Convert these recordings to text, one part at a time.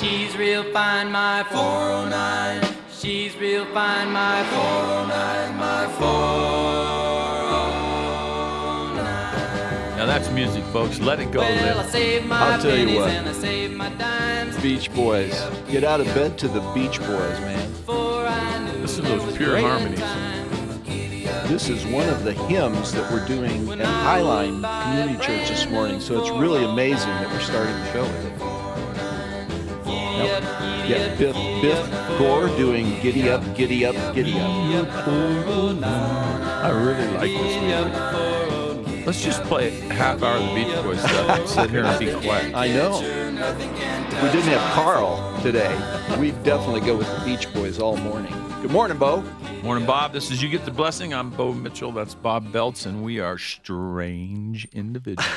She's real fine, my 409. She's real fine, my 409, my 409. Now that's music, folks. Let it go, Well, I Liv. saved my I'll tell you pennies what. and I saved my dimes. Beach Boys. Get out of bed to the Beach Boys, man. Before I knew Listen to there those was pure great harmonies. time. This is one of the hymns that we're doing at Highline Community Church this morning, so it's really amazing that we're starting the show with it. Yeah, Biff Gore doing Giddy Up, Giddy Up, Giddy Up. I really like this music. Let's just play half hour of the Beach Boys stuff and sit here and be quiet. I know. If we didn't have Carl today, we'd definitely go with the Beach Boys all morning. Good morning, Bo. Morning, Bob. This is You Get the Blessing. I'm Bo Mitchell. That's Bob Belts, and we are strange individuals.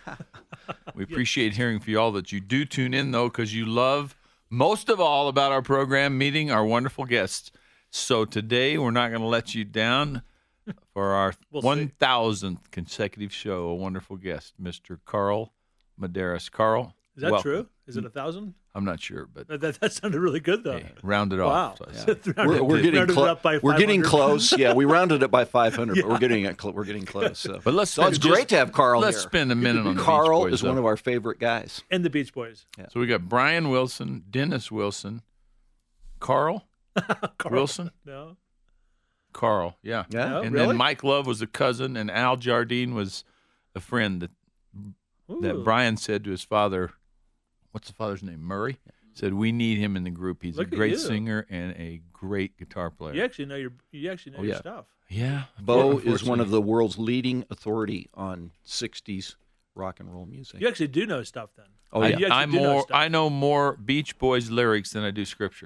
We appreciate hearing from you all that you do tune in, though, because you love most of all about our program, meeting our wonderful guests. So today, we're not going to let you down for our 1,000th consecutive show. A wonderful guest, Mr. Carl Medeiros. Carl, Is that welcome. true? Is it 1,000? I'm not sure, but That sounded really good, though. hey, round it Wow. off. So I said. We're getting Rounded it up by we're getting 500. close. Yeah, we rounded it by 500, but we're getting close. So. But let's So it's spend great to have Carl Let's here. spend a minute on the Carl Beach Boys, is one though. of our favorite guys. And the Beach Boys. So we got Brian Wilson, Dennis Wilson, Carl Wilson, No? Carl, yeah. Yeah. No, And really? then Mike Love was a cousin, and Al Jardine was a friend that Ooh. Brian said to his father, what's the father's name? Murray? Said, we need him in the group. He's Look a at great you. singer and a great guitar player. You actually know your your yeah. stuff. Yeah. Bo is one of the world's leading authority on 60s rock and roll music. You actually do know stuff then. Oh, You yeah. actually do know stuff. I know more Beach Boys lyrics than I do scripture.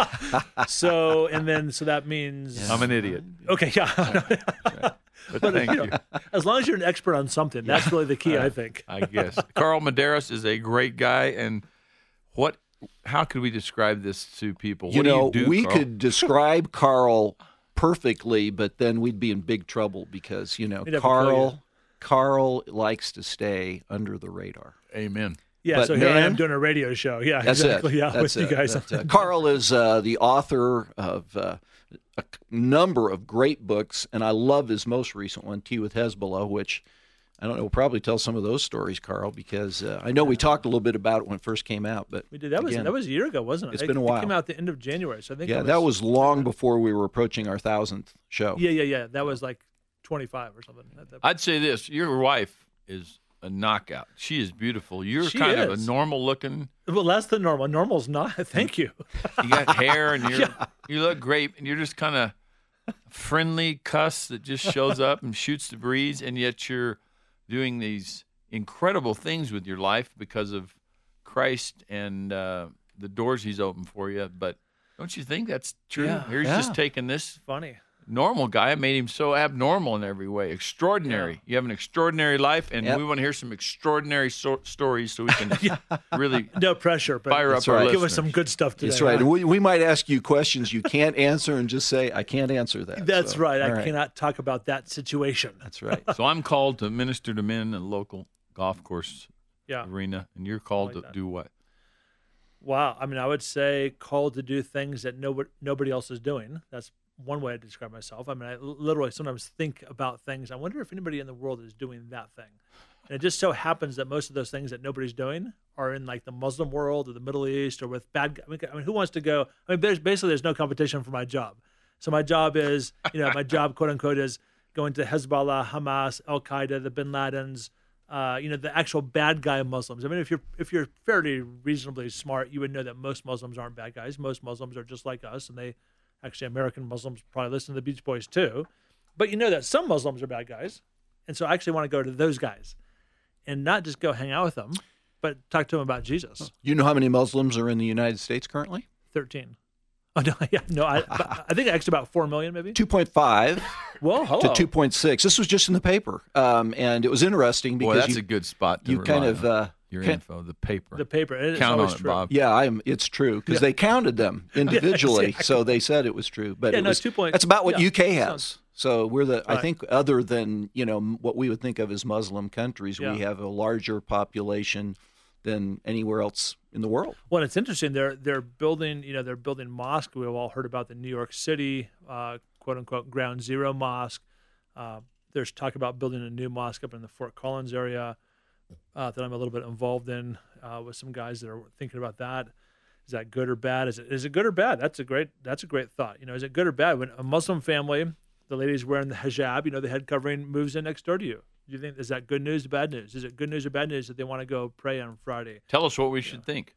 So that means I'm an idiot. okay, yeah. But thank you. As long as you're an expert on something, that's really the key, I think. I guess. Carl Medeiros is a great guy, and how could we describe this to people? You What know, do you do, we Carl? could describe Carl perfectly, but then we'd be in big trouble because, We'd have to call you. Carl likes to stay under the radar. Amen. Yeah, But so here I man- am doing a radio show. Yeah, That's exactly. it. Yeah, That's with you it. guys. That's it. Carl is the author of a number of great books, and I love his most recent one, Tea with Hezbollah, which I don't know, we'll probably tell some of those stories, Carl, because I know we talked a little bit about it when it first came out. But We did. That was again, a year ago, wasn't it? It's been a while. It came out at the end of January, so I think. yeah, that was long before we were approaching our 1,000th show. Yeah. That was like 25 or something. I'd say this: your wife is a knockout. She is beautiful. You're She kind of is. a normal looking. Well, less than normal. Normal's not. Thank you. You got hair, and you look great, and you're just kind of friendly cuss that just shows up and shoots the breeze, and yet you're doing these incredible things with your life because of Christ and the doors He's opened for you. But don't you think that's true? Yeah. He's just taking this Funny. normal guy and made him so abnormal in every way. Extraordinary. Yeah. You have an extraordinary life, and Yep. we want to hear some extraordinary stories so we can really No pressure, but fire up That's our right. give listeners. us some good stuff today. That's right. huh? And we might ask you questions you can't answer and just say, I can't answer that. That's So, right. all I cannot talk about that situation. That's right. So I'm called to minister to men in a local golf course Yeah. arena, and you're called like to that. do what? Wow. I mean, I would say called to do things that nobody else is doing. That's one way to describe myself. I mean, I literally sometimes think about things. I wonder if anybody in the world is doing that thing. And it just so happens that most of those things that nobody's doing are in like the Muslim world or the Middle East or with bad. I mean, who wants to go? I mean, there's no competition for my job. So my job is, my job, quote unquote, is going to Hezbollah, Hamas, Al Qaeda, the Bin Ladens, the actual bad guy Muslims. I mean, if you're fairly reasonably smart, you would know that most Muslims aren't bad guys. Most Muslims are just like us, and actually American Muslims probably listen to the Beach Boys too. But you know that some Muslims are bad guys, and so I actually want to go to those guys, and not just go hang out with them, but talk to them about Jesus. You know how many Muslims are in the United States currently? 13. Oh no, yeah, no. I think actually about 4 million, maybe. 2.5 Well, hello. to 2.6. This was just in the paper, and it was interesting Boy, because that's a good spot to you kind rely of on. Your can- info, the paper. The paper. It is Count on always it, true. Bob. Yeah, it's true because they counted them individually, exactly. so they said it was true. But Yeah, it no, was, 2 point- that's about what yeah, UK has. So we're I Right. think, other than what we would think of as Muslim countries, Yeah. we have a larger population than anywhere else in the world. Well, it's interesting. They're building, they're building mosque. We've all heard about the New York City, quote unquote, Ground Zero mosque. There's talk about building a new mosque up in the Fort Collins area that I'm a little bit involved in with some guys that are thinking about that. Is that good or bad? Is it good or bad? That's a great thought. Is it good or bad when a Muslim family, the lady's wearing the hijab, the head covering, moves in next door to you? Do you think, is that good news or bad news? Is it good news or bad news that they want to go pray on Friday? Tell us what we should think.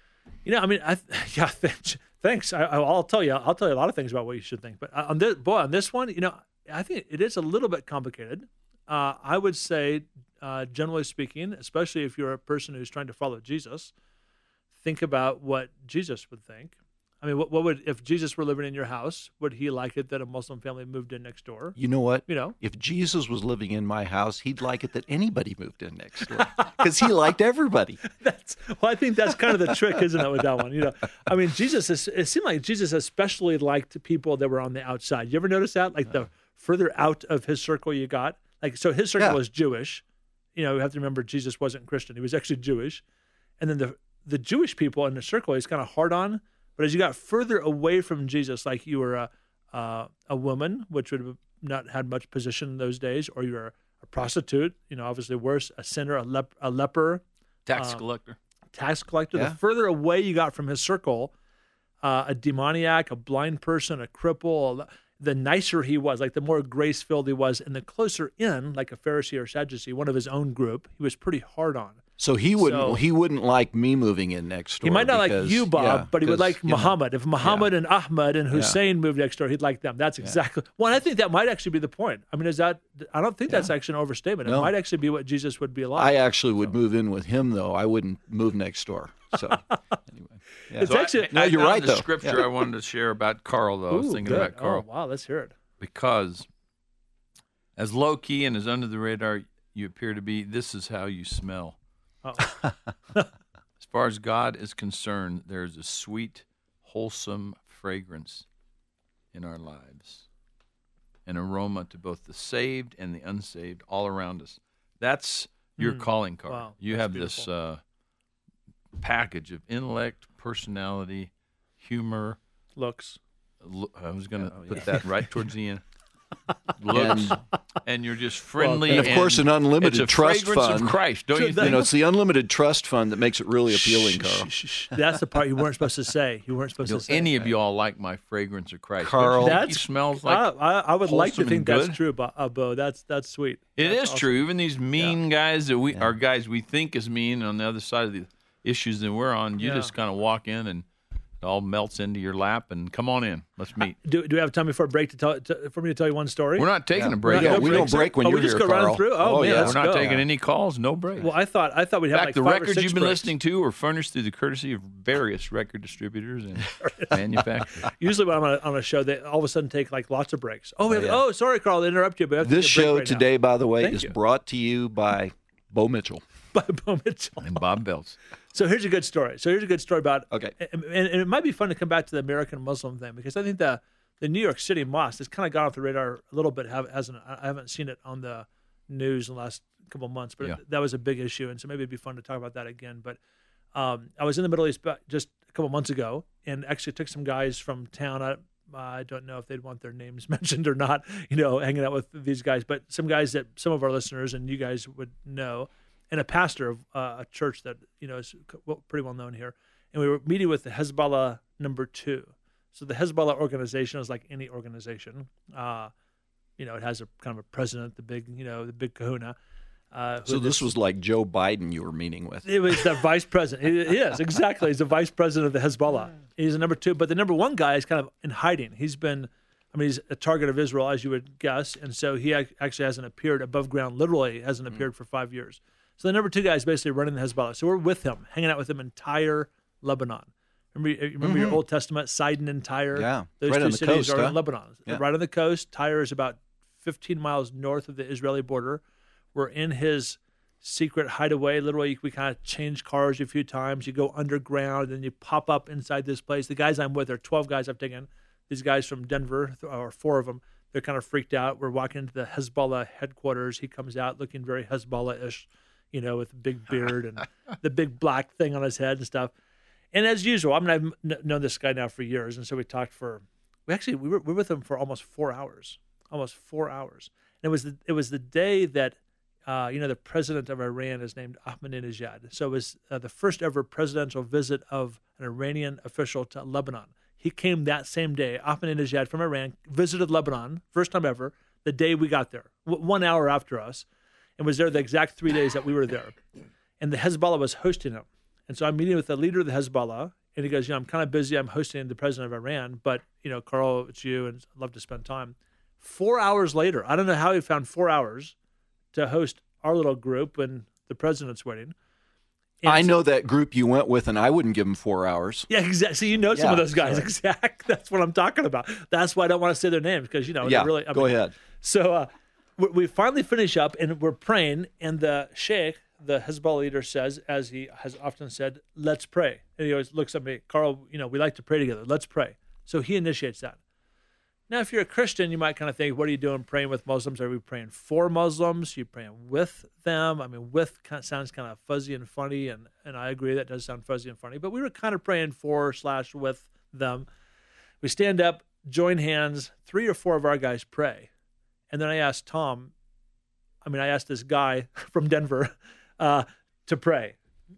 Thanks. I'll tell you a lot of things about what you should think. But on this one, I think it is a little bit complicated. I would say, generally speaking, especially if you're a person who's trying to follow Jesus, think about what Jesus would think. I mean, what would, if Jesus were living in your house, would he like it that a Muslim family moved in next door? You know what? If Jesus was living in my house, he'd like it that anybody moved in next door because he liked everybody. I think that's kind of the trick, isn't it, with that one? I mean, it seemed like Jesus especially liked people that were on the outside. You ever notice that? Like the further out of his circle you got, so his circle was Jewish. We have to remember Jesus wasn't Christian; he was actually Jewish. And then the Jewish people in the circle he's kind of hard on. But as you got further away from Jesus, like you were a woman, which would have not had much position in those days, or you were a prostitute, obviously worse, a sinner, a leper, tax collector. Yeah. The further away you got from his circle, a demoniac, a blind person, a cripple, the nicer he was, like the more grace-filled he was, and the closer in, like a Pharisee or Sadducee, one of his own group, he was pretty hard on. So he wouldn't like me moving in next door. He might not like you, Bob, but he would like Muhammad. If Muhammad and Ahmad and Hussein moved next door, he'd like them. That's exactly. Well, I think that might actually be the point. I mean, I don't think that's actually an overstatement. It might actually be what Jesus would be like. I actually would move in with him, though. I wouldn't move next door. So anyway, it's actually you're right. The scripture I wanted to share about Carl, though. I was thinking about Carl. Oh, wow, let's hear it. Because as low key and as under the radar you appear to be, this is how you smell. As far as God is concerned, there's a sweet, wholesome fragrance in our lives, an aroma to both the saved and the unsaved all around us. That's your calling card. Wow, you have beautiful. This package of intellect, personality, humor, looks. I was going to put that right towards the end. Looks, and you're just friendly. And of course, an unlimited trust fund. Of Christ, don't you think? It's the unlimited trust fund that makes it really appealing, Carl. That's the part you weren't supposed to say. You weren't supposed to say. Any of you all like my fragrance of Christ? Carl, that smells like. I would like to think that's true, Bo. That's sweet. It is awesome. True. Even these mean guys that are guys we think is mean on the other side of the issues that we're on, you just kind of walk in and it all melts into your lap and come on in. Let's meet. Do we have time before break for me to tell you one story? We're not taking a break. We don't break when you're here, Carl. We just go right through? Oh, man, we're not taking any calls, no break. Well, I thought we'd have like 5 or 6 the records you've been breaks. listening to were furnished through the courtesy of various record distributors and manufacturers. Usually when I'm on a show, they all of a sudden take like lots of breaks. Oh, sorry, Carl, to interrupt you. But this show right today, by the way, is you. brought to you by Bo Mitchell. By Bo Mitchell. And Bob Belts. So here's a good story. about okay, and it might be fun to come back to the American Muslim thing because I think the New York City mosque has kind of gone off the radar a little bit. I haven't seen it on the news in the last couple of months, but that was a big issue, and so maybe it'd be fun to talk about that again. But I was in the Middle East just a couple of months ago, and actually took some guys from town. I don't know if they'd want their names mentioned or not, hanging out with these guys, but some guys that some of our listeners and you guys would know. And a pastor of a church that is pretty well known here, and we were meeting with the Hezbollah number 2. So the Hezbollah organization is like any organization. It has a kind of a president, the big kahuna. So this was like Joe Biden you were meeting with. It was the vice president. Yes, exactly. He's the vice president of the Hezbollah. He's the number 2, but the number 1 guy is kind of in hiding. He's a target of Israel, as you would guess, and so he actually hasn't appeared above ground. Literally, hasn't appeared for 5 years. So the number 2 guy is basically running the Hezbollah. So we're with him, hanging out with him entire Lebanon. Remember your Old Testament, Sidon and Tyre? Yeah, those right 2 on the cities coast, are in Lebanon. Yeah. Right on the coast. Tyre is about 15 miles north of the Israeli border. We're in his secret hideaway. Literally, we kind of change cars a few times. You go underground, and you pop up inside this place. The guys I'm with are 12 guys I've taken. These guys from Denver, or 4 of them, they're kind of freaked out. We're walking into the Hezbollah headquarters. He comes out looking very Hezbollah-ish. with the big beard and the big black thing on his head and stuff. And as usual, I mean, I've known this guy now for years, and so we talked we were with him for almost 4 hours. And it was the day that the president of Iran is named Ahmadinejad. So it was the first ever presidential visit of an Iranian official to Lebanon. He came that same day. Ahmadinejad from Iran visited Lebanon, first time ever, the day we got there, 1 hour after us, and was there the exact 3 days that we were there. And the Hezbollah was hosting him. And so I'm meeting with the leader of the Hezbollah, and he goes, I'm kind of busy. I'm hosting the president of Iran, but, Carl, it's you, and I'd love to spend time. 4 hours later, I don't know how he found 4 hours to host our little group when the president's waiting. And I know that group you went with, and I wouldn't give them 4 hours. Yeah, exactly. So some of those guys. Sorry. Exact. That's what I'm talking about. That's why I don't want to say their names because, they're really. Go ahead. So we finally finish up, and we're praying, and the sheikh, the Hezbollah leader, says, as he has often said, let's pray. And he always looks at me, Carl, we like to pray together. Let's pray. So he initiates that. Now, if you're a Christian, you might kind of think, what are you doing praying with Muslims? Are we praying for Muslims? Are you praying with them? I mean, with sounds kind of fuzzy and funny, and I agree that does sound fuzzy and funny, but we were kind of praying for/with them. We stand up, join hands, 3 or 4 of our guys pray. And then I asked this guy from Denver to pray.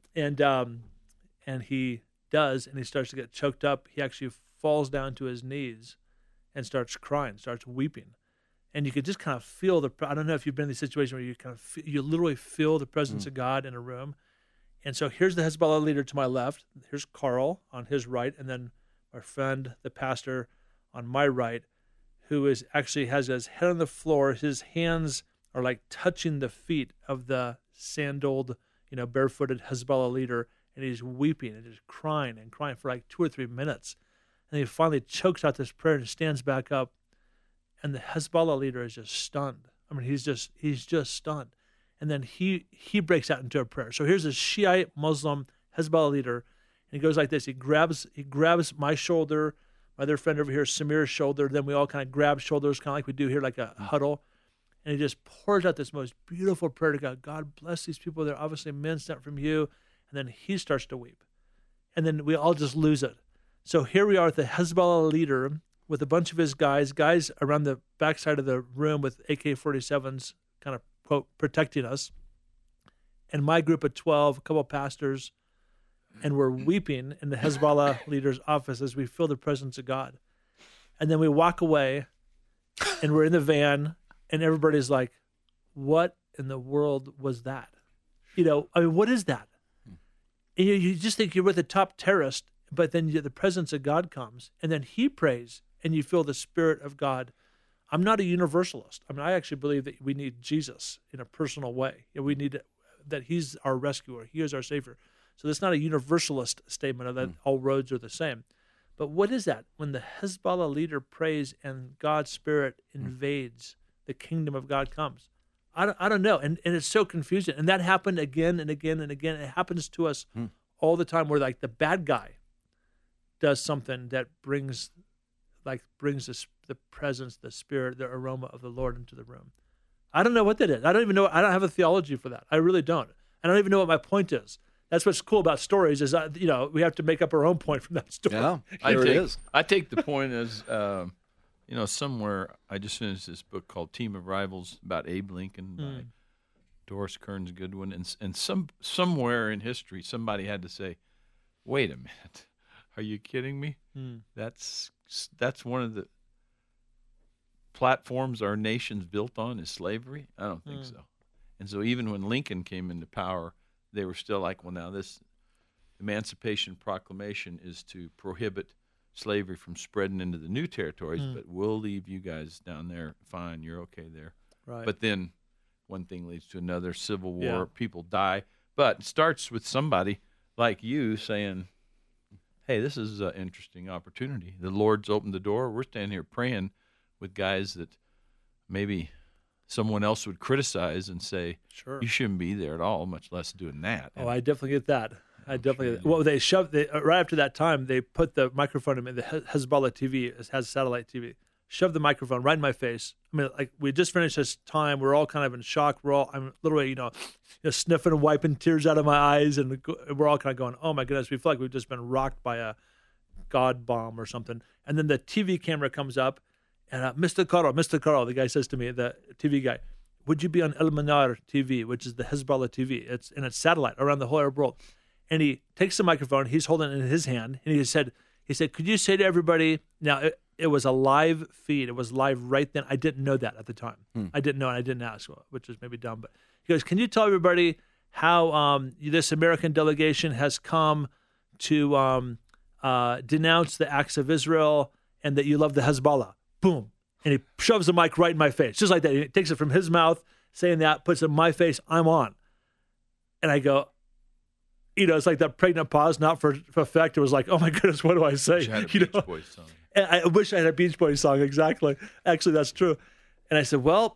And he does, and he starts to get choked up. He actually falls down to his knees and starts crying, starts weeping. And you could just kind of feel I don't know if you've been in these situations where you literally feel the presence of God in a room. And so here's the Hezbollah leader to my left. Here's Carl on his right. And then our friend, the pastor, on my right, who has his head on the floor. His hands are like touching the feet of the sandaled, barefooted Hezbollah leader. And he's weeping and just crying for like 2 or 3 minutes. And he finally chokes out this prayer and stands back up. And the Hezbollah leader is just stunned. I mean, he's just stunned. And then he breaks out into a prayer. So here's a Shiite Muslim Hezbollah leader, and he goes like this. He grabs my shoulder, my other friend over here, Samir's shoulder. Then we all kind of grab shoulders, kind of like we do here, like a huddle. And he just pours out this most beautiful prayer to God. God bless these people. They're obviously men sent from you. And then he starts to weep. And then we all just lose it. So here we are with the Hezbollah leader with a bunch of his guys around the backside of the room with AK-47s kind of, quote, protecting us. And my group of 12, a couple of pastors, and we're weeping in the Hezbollah leader's office as we feel the presence of God. And then we walk away, and we're in the van, and everybody's like, what in the world was that? What is that? And you just think you're with a top terrorist, but then the presence of God comes, and then he prays, and you feel the Spirit of God. I'm not a universalist. I mean, I actually believe that we need Jesus in a personal way. We need that he's our rescuer. He is our Savior. So that's not a universalist statement of that all roads are the same. But what is that? When the Hezbollah leader prays and God's Spirit invades, the kingdom of God comes. I don't know. And it's so confusing. And that happened again and again and again. It happens to us all the time where like the bad guy does something that brings the presence, the Spirit, the aroma of the Lord into the room. I don't know what that is. I don't even know. I don't have a theology for that. I really don't. I don't even know what my point is. That's what's cool about stories is, we have to make up our own point from that story. Yeah, I take the point as, somewhere I just finished this book called Team of Rivals about Abe Lincoln by Doris Kearns Goodwin. And somewhere in history, somebody had to say, wait a minute, are you kidding me? That's one of the platforms our nation's built on is slavery? I don't think so. And so even when Lincoln came into power, they were still like, well, now this Emancipation Proclamation is to prohibit slavery from spreading into the new territories, but we'll leave you guys down there. Fine, you're okay there. Right. But then one thing leads to another, civil war, people die. But it starts with somebody like you saying, hey, this is an interesting opportunity. The Lord's opened the door. We're standing here praying with guys that maybe someone else would criticize and say, sure, you shouldn't be there at all, much less doing that. Oh, I definitely get that. Well, they shoved right after that time. They put the microphone in the Hezbollah TV. It has satellite TV. shoved the microphone right in my face. I mean, like, we just finished this time. We're all kind of in shock. I'm literally, sniffing and wiping tears out of my eyes. And we're all kind of going, oh my goodness, we feel like we've just been rocked by a God bomb or something. And then the TV camera comes up and Mr. Carl, the guy says to me, the TV guy, would you be on El Manar TV, which is the Hezbollah TV? It's satellite around the whole Arab world. And he takes the microphone, he's holding it in his hand, and he said, could you say to everybody, now it was a live feed, it was live right then. I didn't know that at the time. I didn't know, and I didn't ask, which is maybe dumb. But he goes, can you tell everybody how this American delegation has come to denounce the acts of Israel and that you love the Hezbollah? Boom. And he shoves the mic right in my face, just like that. He takes it from his mouth, saying that, puts it in my face, I'm on. And I go, it's like that pregnant pause, not for effect. It was like, oh my goodness, what do I say? Wish I had a Beach Boys song. And I wish I had a Beach Boys song, exactly. Actually, that's true. And I said, well,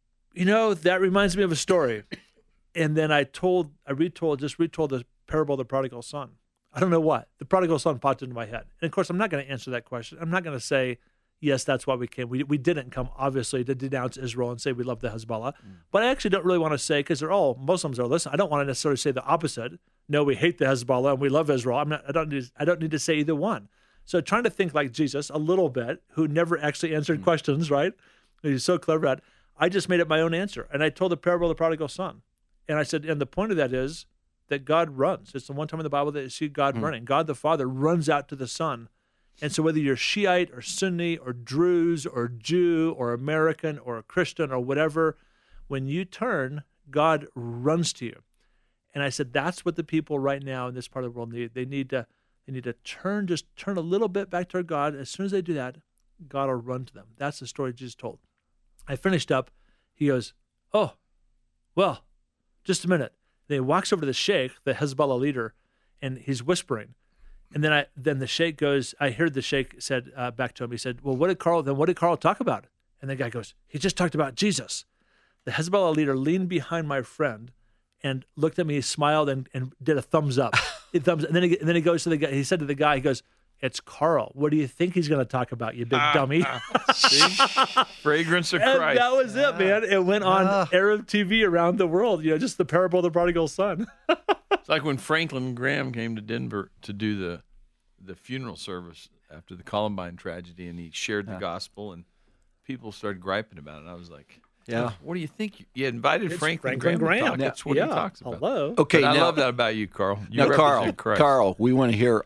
that reminds me of a story. And then I retold the parable of the prodigal son. I don't know what. The prodigal son popped into my head. And of course, I'm not going to answer that question. I'm not going to say, yes, that's why we came. We didn't come, obviously, to denounce Israel and say we love the Hezbollah. But I actually don't really want to say, because they're all Muslims are listening, I don't want to necessarily say the opposite. No, we hate the Hezbollah and we love Israel. I don't need to say either one. So trying to think like Jesus a little bit, who never actually answered questions, right? He's so clever at it. I just made up my own answer. And I told the parable of the prodigal son. And I said, and the point of that is that God runs. It's the one time in the Bible that you see God running. God the Father runs out to the Son. And so whether you're Shiite or Sunni or Druze or Jew or American or a Christian or whatever, when you turn, God runs to you. And I said, that's what the people right now in this part of the world need. They need to turn a little bit back to God. As soon as they do that, God will run to them. That's the story Jesus told. I finished up. He goes, oh, well, just a minute. Then he walks over to the sheikh, the Hezbollah leader, and he's whispering. And then the sheikh goes, I heard the sheikh said back to him, he said, well, what did Carl talk about? And the guy goes, he just talked about Jesus. The Hezbollah leader leaned behind my friend and looked at me, he smiled and did a thumbs up. And then he goes to the guy, he said to the guy, he goes, it's Carl. What do you think he's going to talk about, you big dummy? See? Fragrance of Christ. And that was it, man. It went on Arab TV around the world, just the parable of the prodigal son. It's like when Franklin Graham came to Denver to do the funeral service after the Columbine tragedy, and he shared the gospel, and people started griping about it. And I was like, what do you think? You invited Franklin Graham to talk. That's what he talks about. Hello. Okay, I love that about you, Carl. You now, represent Christ. Carl, we want to hear.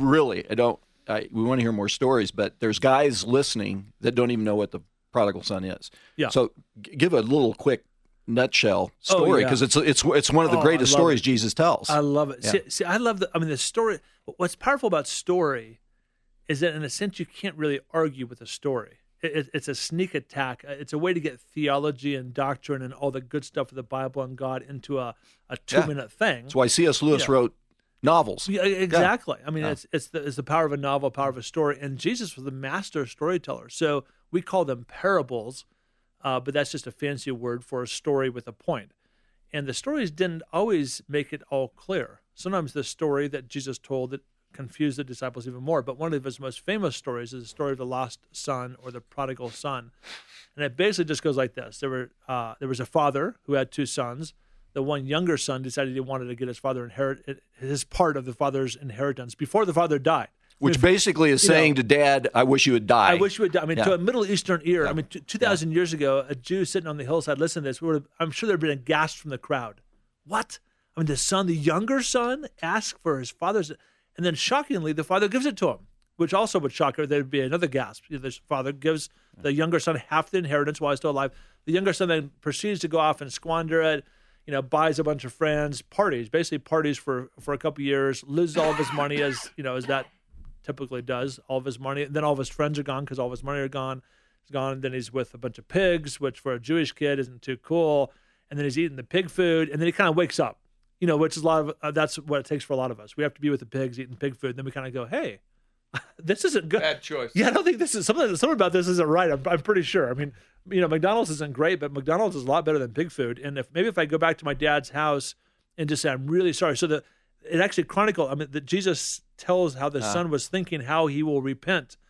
We want to hear more stories, but there's guys listening that don't even know what the prodigal son is. Yeah. So give a little quick nutshell story, because it's one of the greatest stories Jesus tells. I love it. Yeah. See, I love the story. What's powerful about story is that in a sense you can't really argue with a story. It's a sneak attack. It's a way to get theology and doctrine and all the good stuff of the Bible and God into a 2-minute thing. That's why C.S. Lewis wrote novels. Yeah, exactly. I mean, it's the power of a novel, power of a story. And Jesus was the master storyteller. So we call them parables, but that's just a fancy word for a story with a point. And the stories didn't always make it all clear. Sometimes the story that Jesus told that confused the disciples even more. But one of his most famous stories is the story of the lost son or the prodigal son. And it basically just goes like this. There was a father who had 2 sons. The one younger son decided he wanted to get his father his part of the father's inheritance before the father died. Which basically is saying to Dad, I wish you would die. I wish you would die. I mean, to a Middle Eastern ear, I mean, 2,000 years ago, a Jew sitting on the hillside listening to this, I'm sure there would have been a gasp from the crowd. What? I mean, the younger son, asked for his father's, and then shockingly, the father gives it to him, which also would shock her. There'd be another gasp. This father gives the younger son half the inheritance while he's still alive. The younger son then proceeds to go off and squander it, buys a bunch of friends, parties for a couple of years, loses all of his money as that typically does, all of his money. Then all of his friends are gone because all of his money are gone. He's gone. And then he's with a bunch of pigs, which for a Jewish kid isn't too cool. And then he's eating the pig food. And then he kind of wakes up, which is a lot of, that's what it takes for a lot of us. We have to be with the pigs eating pig food. And then we kind of go, hey, this isn't good. Bad choice. Yeah, I don't think this is something about this isn't right. I'm pretty sure. I mean, McDonald's isn't great, but McDonald's is a lot better than pig food. And if I go back to my dad's house and just say, I'm really sorry. So it actually chronicled, that Jesus tells how the son was thinking, how he will repent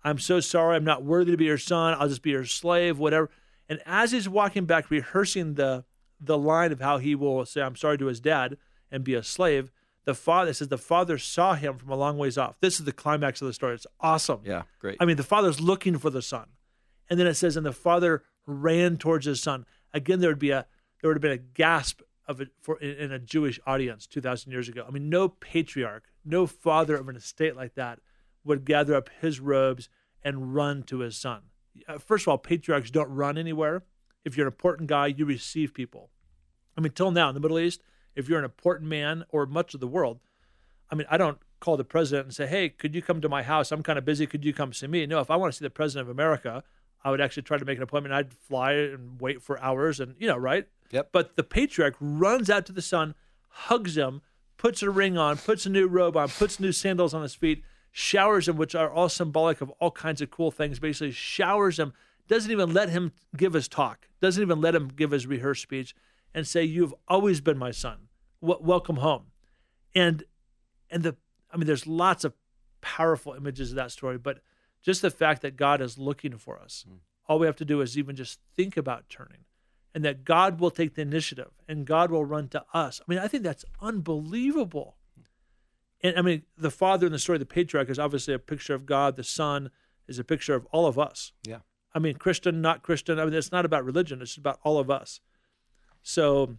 I'm so sorry. I'm not worthy to be your son. I'll just be your slave, whatever. And as he's walking back, rehearsing the line of how he will say, I'm sorry to his dad and be a slave, the father says the father saw him from a long ways off. This is the climax of the story. It's awesome. Yeah, great. I mean, the father's looking for the son. And then it says, and the father ran towards his son. Again, there would have been a gasp of it in a Jewish audience 2,000 years ago. I mean, no patriarch, no father of an estate like that would gather up his robes and run to his son. First of all, patriarchs don't run anywhere. If you're an important guy, you receive people. I mean, till now in the Middle East, if you're an important man or much of the world, I mean, I don't call the president and say, hey, could you come to my house? I'm kind of busy. Could you come see me? No, if I want to see the president of America, I would actually try to make an appointment. I'd fly and wait for hours and, right? Yep. But the patriarch runs out to the son, hugs him, puts a ring on, puts a new robe on, puts new sandals on his feet, showers him, which are all symbolic of all kinds of cool things, basically showers him, doesn't even let him give his talk, doesn't even let him give his rehearsed speech, and say, you've always been my son. Welcome home. And there's lots of powerful images of that story, but just the fact that God is looking for us. All we have to do is even just think about turning, and that God will take the initiative and God will run to us. I mean, I think that's unbelievable. And I mean, the father in the story, the patriarch, is obviously a picture of God. The son is a picture of all of us. Yeah. I mean, Christian, not Christian. I mean, it's not about religion. It's about all of us. So,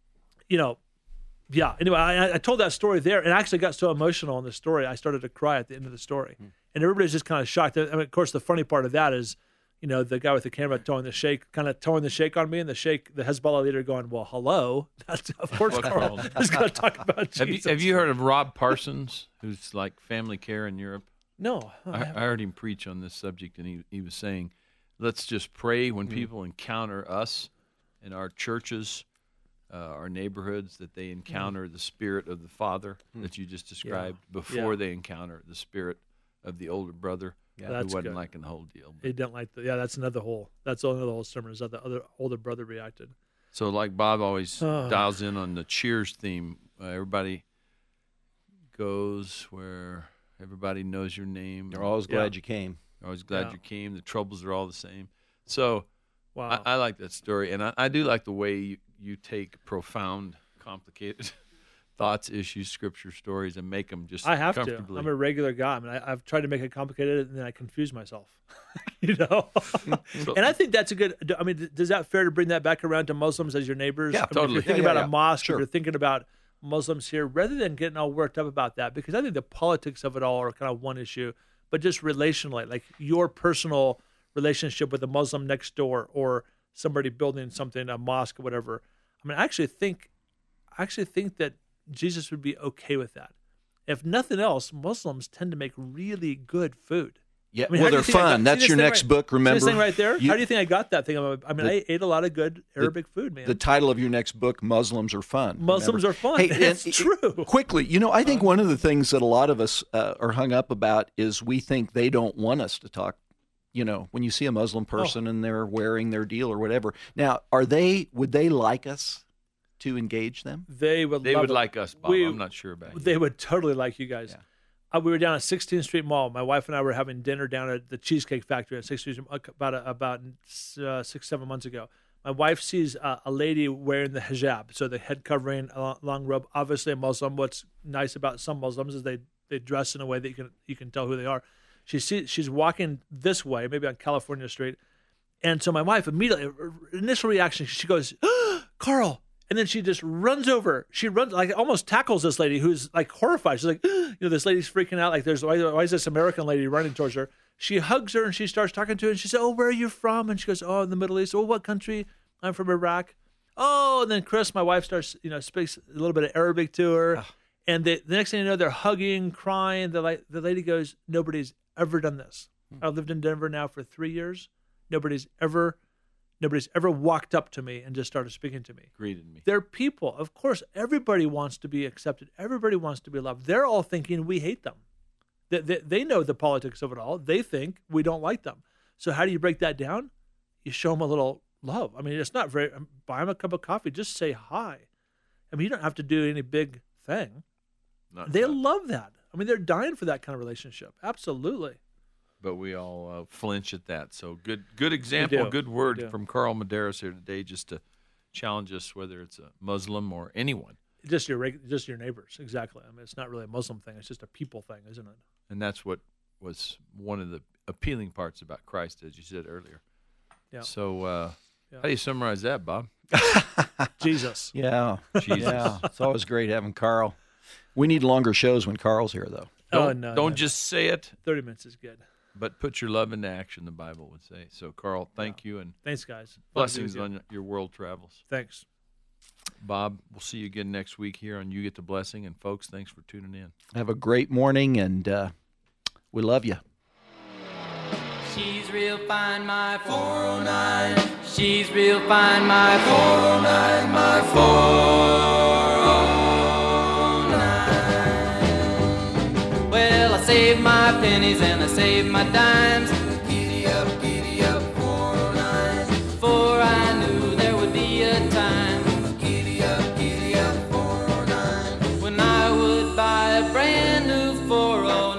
yeah. Anyway, I told that story there, and I actually got so emotional in the story, I started to cry at the end of the story. And everybody's just kind of shocked. I mean, of course, the funny part of that is, the guy with the camera towing the shake on me, and the Hezbollah leader going, well, hello. That's, of course, Carl is going to talk about Jesus. Have you heard of Rob Parsons, who's like family care in Europe? No. I heard him preach on this subject, and he was saying, let's just pray when people encounter us in our churches, our neighborhoods, that they encounter the spirit of the father that you just described before they encounter the spirit of the older brother. Yeah, that's who wasn't good. liking the whole deal. He didn't like that's another whole sermon, is that the other older brother reacted. So like Bob always dials in on the Cheers theme, everybody goes where everybody knows your name. They're always glad you came. They're always glad you came. The troubles are all the same. So wow. I like that story, and I do like the way you take profound, complicated thoughts, issues, scripture, stories, and make them just I have to. comfortably. I'm a regular guy. I mean, I've tried to make it complicated, and then I confuse myself. And I think that's a good. I mean, does that fair to bring that back around to Muslims as your neighbors? Yeah, I mean, totally. If you're thinking about a mosque, Sure. if you're thinking about Muslims here, rather than getting all worked up about that, because I think the politics of it all are kind of one issue, but just relationally, like your personal relationship with a Muslim next door or somebody building something, a mosque or whatever. I mean, I actually think that Jesus would be okay with that. If nothing else, Muslims tend to make really good food. Yeah, I mean, well, how do they're you think I fun. got- That's see your this next thing book, See remember? this thing right there? You- How do you think I got that thing? I mean, I ate a lot of good Arabic food, man. The title of your next book, Muslims Are Fun. Muslims remember? are fun. Hey, It's and true. Quickly, I think one of the things that a lot of us are hung up about is we think they don't want us to talk. When you see a Muslim person and they're wearing their deal or whatever. Now, would they like us to engage them? They would like us, Bob. I'm not sure about you. They would totally like you guys. Yeah. We were down at 16th Street Mall. My wife and I were having dinner down at the Cheesecake Factory at 16th Street about 6-7 months ago. My wife sees a lady wearing the hijab, so the head covering, a long robe. Obviously a Muslim. What's nice about some Muslims is they dress in a way that you can tell who they are. She's walking this way, maybe on California Street, and so my wife immediately, her initial reaction, she goes, "Carl." And then she just runs over. She runs, like almost tackles this lady who's like horrified. She's like, this lady's freaking out. Like, why is this American lady running towards her? She hugs her and she starts talking to her. And she said, "Oh, where are you from?" And she goes, "Oh, in the Middle East." "Oh, what country?" "I'm from Iraq." "Oh," and then Chris, my wife, starts, speaks a little bit of Arabic to her. And the next thing you know, they're hugging, crying. The lady goes, "Nobody's ever done this. I've lived in Denver now for 3 years. Nobody's ever walked up to me and just started speaking to me." Greeted me. They're people. Of course, everybody wants to be accepted. Everybody wants to be loved. They're all thinking we hate them. They know the politics of it all. They think we don't like them. So how do you break that down? You show them a little love. I mean, it's not very, buy them a cup of coffee. Just say hi. I mean, you don't have to do any big thing. They love that. I mean, they're dying for that kind of relationship. Absolutely. but we all flinch at that. So good example, do. good We word do. from Carl Medeiros here today, just to challenge us, whether it's a Muslim or anyone. Just your neighbors, exactly. I mean, it's not really a Muslim thing; it's just a people thing, isn't it? And that's what was one of the appealing parts about Christ, as you said earlier. Yeah. So how do you summarize that, Bob? Jesus. Yeah. Jesus. Yeah. It's always great having Carl. We need longer shows when Carl's here, though. Don't just say it, 30 minutes is good. but put your love into action, the Bible would say. So, Carl, thank you, and Thanks, guys. Fun to be blessings with you. on your world travels. Thanks. Bob, we'll see you again next week here on You Get the Blessing. And, folks, thanks for tuning in. Have a great morning, and we love you. She's real fine, my 409. She's real fine, my 409, my 409. Well, I saved my pennies and I saved my dimes. Giddy up, 409. For I knew there would be a time. Giddy up, 409. When I would buy a brand new 409.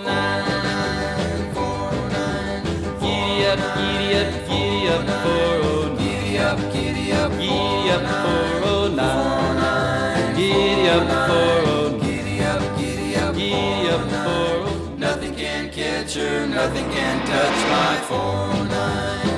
Giddy up, 409. Giddy up, 409. Giddy up, 409. Giddy up, 409. Nothing can catch her, nothing can touch my 409.